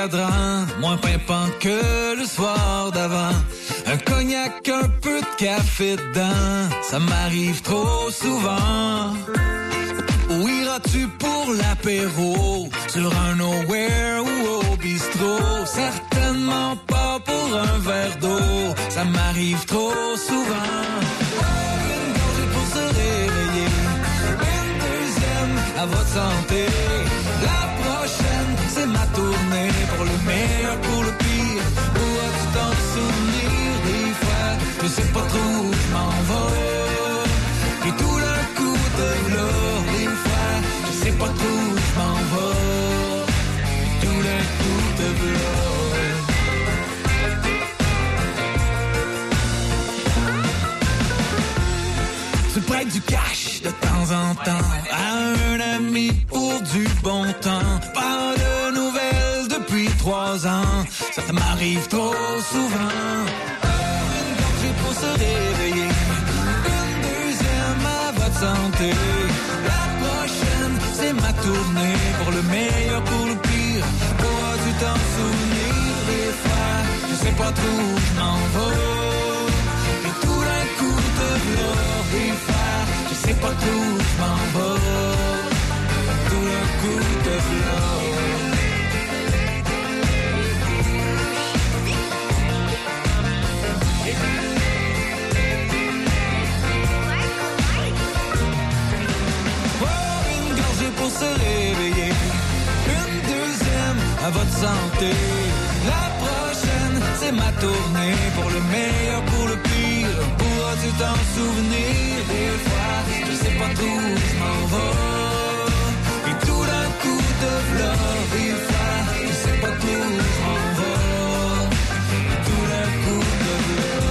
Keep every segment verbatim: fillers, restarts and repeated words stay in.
cadran, moins pimpant que le soir d'avant. Un cognac, un peu de café dedans, ça m'arrive trop souvent. Où iras-tu pour l'apéro? Sur un nowhere ou au bistrot? Certainement pas pour un verre d'eau, ça m'arrive trop souvent. Une gorgée pour se réveiller, une deuxième à votre santé. La prochaine, c'est ma tournée, pour le meilleur, pour le pire. Où as-tu t'en souvenir des fois? Je sais pas trop où je m'en vais. Et tout d'un coup de v'là, des fois, je sais pas trop où je m'en vais. Et tout d'un coup de v'là. Tu prêtes du cash de temps en temps à un ami pour du bon temps. Pas de nouvelles depuis trois ans, ça m'arrive trop souvent. Une gorgée pour se réveiller, une deuxième à votre santé. La prochaine, c'est ma tournée, pour le meilleur, pour le pire. Pour du temps souvenir des fois, je sais pas trop où je m'en vais. Et tout d'un coup de gloire des fois, je sais pas trop où je m'en vais. Tout d'un coup de gloire. Pour se réveiller, une deuxième à votre santé. La prochaine, c'est ma tournée, pour le meilleur, pour le pire. Pourras-tu t'en souvenir des fois? Je sais pas trop où je m'en vais. Et tout d'un coup de v'là, des fois, je sais pas trop où je m'en vais. Et tout d'un coup de v'là.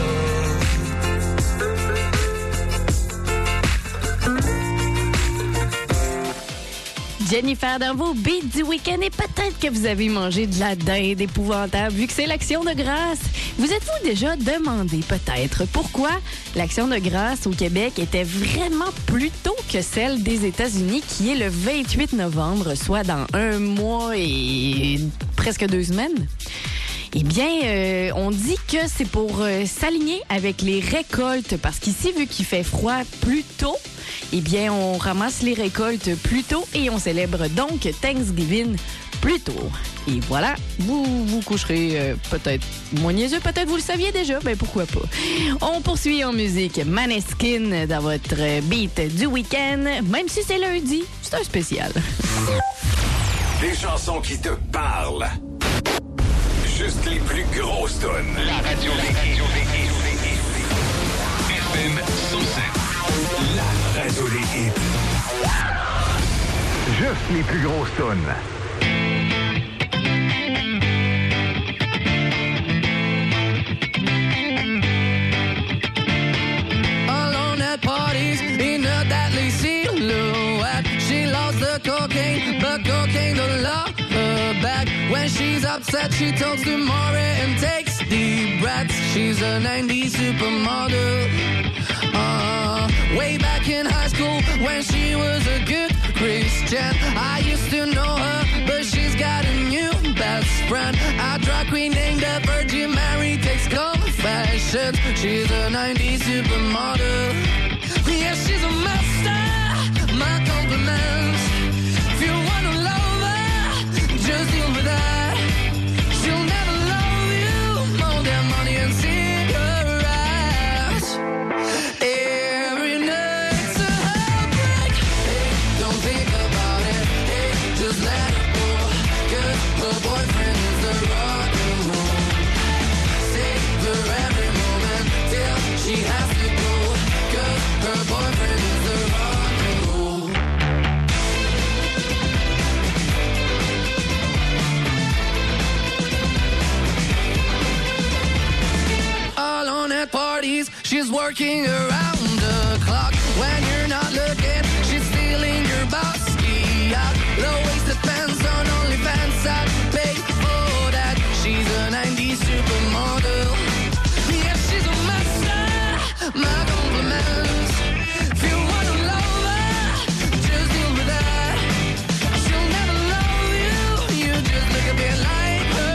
Jennifer dans vos beats du week-end, et peut-être que vous avez mangé de la dinde épouvantable vu que c'est l'Action de grâce. Vous êtes-vous déjà demandé peut-être pourquoi l'Action de grâce au Québec était vraiment plus tôt que celle des États-Unis, qui est le vingt-huit novembre, soit dans un mois et presque deux semaines? Eh bien, euh, on dit que c'est pour euh, s'aligner avec les récoltes, parce qu'ici, vu qu'il fait froid plus tôt, eh bien, on ramasse les récoltes plus tôt et on célèbre donc Thanksgiving plus tôt. Et voilà, vous vous coucherez euh, peut-être moins niaiseux, peut-être vous le saviez déjà, ben pourquoi pas. On poursuit en musique Maneskin dans votre beat du week-end, même si c'est lundi, c'est un spécial. Des chansons qui te parlent. Juste les plus grosses tonnes. La radio, la radio, F M cent sept. La radio des hits. Juste les plus grosses tonnes. Alone at parties in a deadly silhouette. She loves the cocaine, but cocaine don't love her back. When she's upset, she talks to Maury and takes deep breaths. She's a nineties supermodel. Uh, way back in high school, when she was a good Christian, I used to know her, but she's got a new best friend. A drag queen named the Virgin Mary takes confessions. She's a nineties supermodel. Yeah, she's a master. My compliments. If you wanna love her, just deal with that. She'll never love you more than money and cigarettes. Every night's a heartbreak. Hey, don't think about it. Hey, just let it go. 'Cause her boyfriend is the rock and roll. Savor every moment till she has to go. 'Cause her boyfriend is the rock and roll. Alone at parties, she's working around the clock. When you're not looking, she's stealing your bossy out. Low-waisted pants on OnlyFans, I pay for that. She's a nineties supermodel. Yeah, she's a master. My compliments. If you wanna love her, just deal with that. She'll never love you. You just look a bit like her.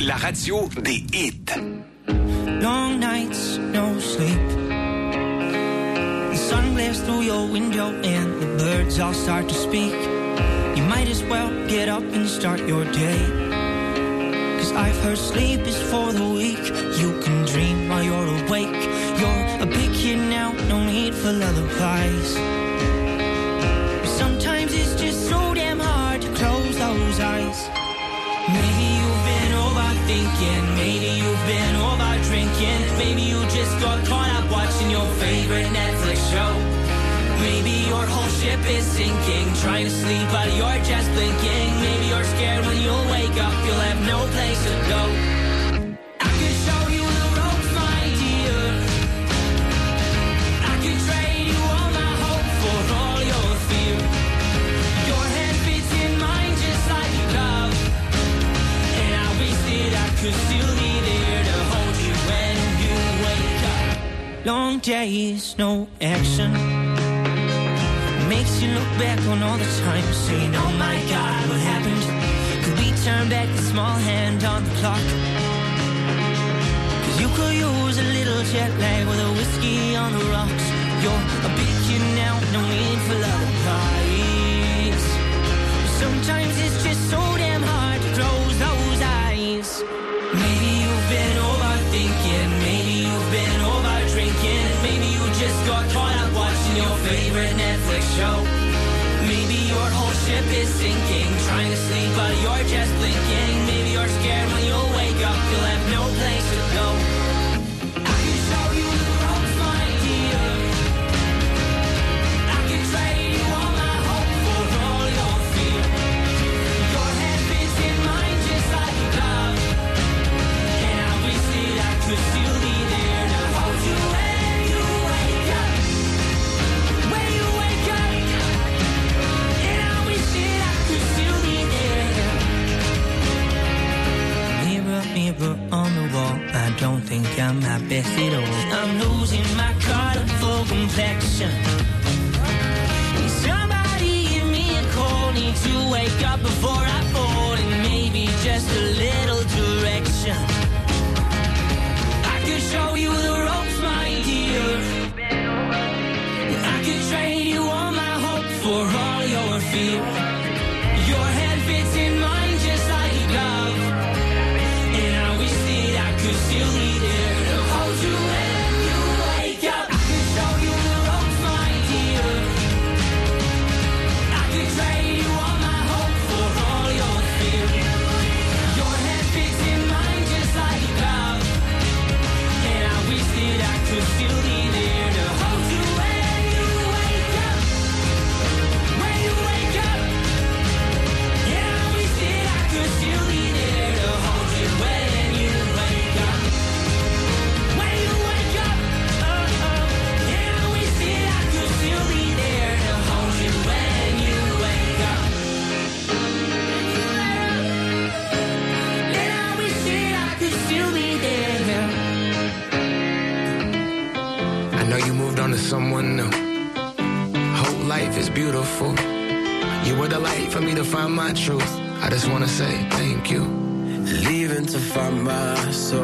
La radio des hits. Long nights, no sleep. The sun glares through your window and the birds all start to speak. You might as well get up and start your day. Cause I've heard sleep is for the weak. You can dream while you're awake. You're a big kid now, no need for lullabies. Sometimes it's just so damn hard to close those eyes. Maybe you've been overthinking, maybe you've been over drinking, maybe you just got caught up watching your favorite Netflix show. Maybe your whole ship is sinking, trying to sleep but you're just blinking. Maybe you're scared when you'll wake up, you'll have no place to go. I could show you the ropes, my dear. I could trade you all my hope for all your fear. Your hand fits in mine just like a glove, and I wish that I could still be there to hold you when you wake up. Long days, no action, makes you look back on all the time, saying, oh my God, what happened? Could we turn back the small hand on the clock? Cause you could use a little jet lag with a whiskey on the rocks. You're a big kid now, no need for lullabies. Sometimes it's just so damn hard to close those eyes. Maybe you've been overthinking, maybe you've been over drinking, maybe you just got caught up watching your favorite Netflix show. Maybe your whole ship is sinking, trying to sleep but you're just blinking. Maybe you're scared when you'll wake up, you'll have no place to go. I can show you the ropes, my dear. I can trade you all my hope for all your fear. Your hand fits in mine just like a glove, and I wish that I could still be there to hold you when you wake up. When you wake up, and I wish that I could still be there. Mirror, mirror on the wall, I don't think I'm my best at all. I'm losing my colorful complexion. Somebody give me a call, need to wake up before I fall, and maybe just a little direction. I could show you the ropes, my dear. I could trade you all my hope for all your fear. Your hand fits in mine just like a glove, and I wish that I could still be there to hold you when you wake up. I could show you the ropes, my dear. I could trade you all my hope for all your fear. Your hand fits in mine just like a glove, and I wish that I could still be there to hold you when you wake up. When you wake up, and I wish that I could still be there to hold you when you wake up. When you wake up, oh oh, and I wish that I could still be there to hold you when you wake up. And I wish that I could still be there. I know you moved on to someone new. Whole life is beautiful. You were the light for me to find my truth. I just wanna say thank you. Leaving to find my soul.